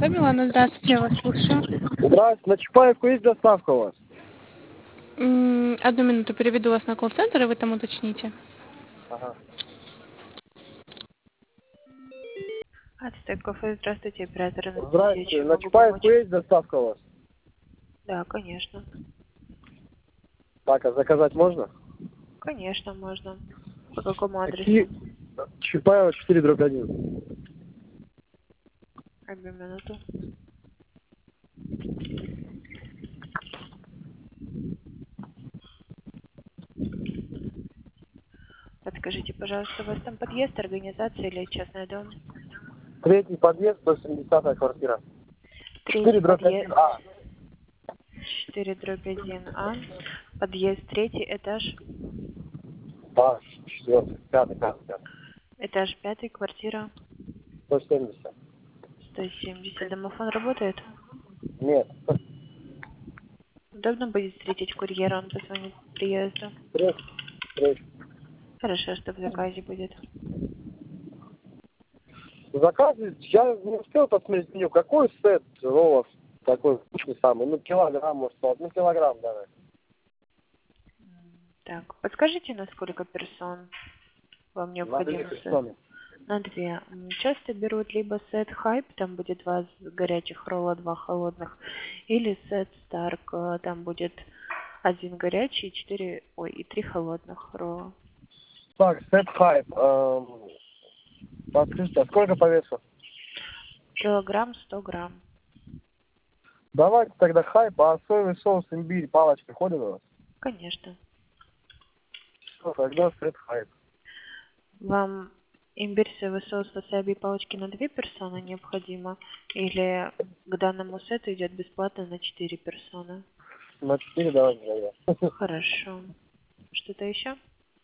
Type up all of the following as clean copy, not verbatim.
КПП «Милана». Здравствуйте, я вас слушаю. Здравствуйте, на Чапаевку есть доставка у вас? Одну минуту, переведу вас на колл-центр, и вы там уточните. Ага. Ацтек кафе, здравствуйте, оператор Анастасия. Здравствуйте, Чем на могу Чапаевку помочь? есть доставка у вас? Да, конечно. Так, а заказать можно? Конечно, можно. По какому адресу? Какие? Чапаева 4/1. Одну минуту. Подскажите, пожалуйста, у вас там подъезд, организация или частный дом? Третий подъезд, 170-я квартира. Третий подъезд, 4/1А. 4/1А. Подъезд, третий этаж. Да, 4, 5, 5. Этаж пятый, квартира 170. 170. Домофон работает? Нет. Удобно будет встретить курьера, он позвонит по приезду. Встреча. Хорошо, что в заказе будет. Заказ, я не успел посмотреть меню. Какой сет роллов такой вкусный самый? Ну, килограмм, может, килограмм, давай. Так, подскажите, на сколько персон вам На 2 необходим сет? персоны. На 2. Часто берут либо сет хайп, там будет 2 горячих ролла, 2 холодных, или сет старк, там будет 1 горячий и 3 холодных ролла. Так, сет хайп. Подскажите, а сколько по весу? Килограмм 100 грамм. Давайте тогда хайп, а соевый соус, имбирь, палочка ходит у вас? Конечно. Что, тогда сет хайп. Вам имбирь, соевый соус, васаби и палочки на 2 персоны необходимо? Или к данному сету идет бесплатно на 4 персоны? На 4 давайте тогда. Хорошо. Что-то еще?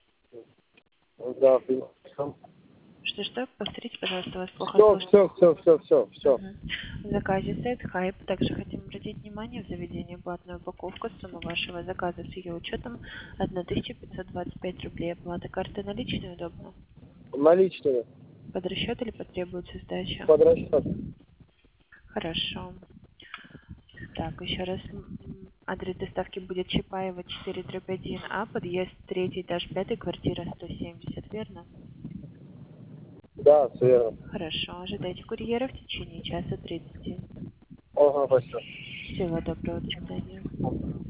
Да, Что-что? Повторите, пожалуйста, вас плохо все, слышно. все. Мгм. В заказе сет хайп. Также хотим обратить внимание в заведении платная упаковка. Сумма вашего заказа с ее учетом 1525 рублей. Оплата карты наличной удобно? Наличные. Под расчет или потребуется сдача? Под расчет. Хорошо. Так, еще раз. Адрес доставки будет Чапаева 4/1А, подъезд 3, этаж 5, квартира 170, верно? Да, все верно. Хорошо. Ожидайте курьера в течение часа 30. Ага, спасибо. Всего доброго. До свидания.